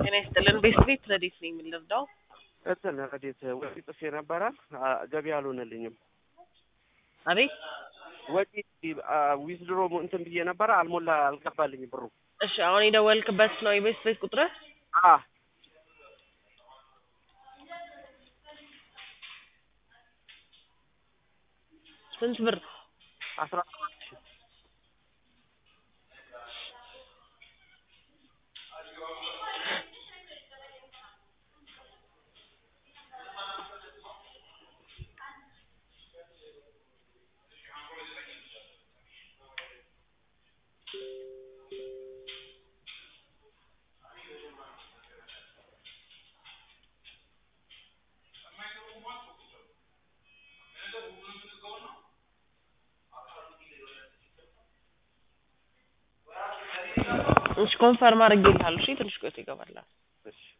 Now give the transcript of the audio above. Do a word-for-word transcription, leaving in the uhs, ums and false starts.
ጤና ይስጥልን ቤስት ረዲት ነኝ የምልርዳው እተን ረዲት ወጪ ጥፌ ነበር ገቢ አልሆነልኝም አቤት ወጪ ዊዝድሮ እንትን ብዬ ነበር አልሞላ አልገባልኝ ብሩ እሺ አሁን የደወልክበት ነው የቤስት ቤት ቁጥር አ ስንት ብር አስራ እሺ ኮንፈርም አድርጌልሃለሁ እሺ ትንሽ ቆይቶ ይገባል እሺ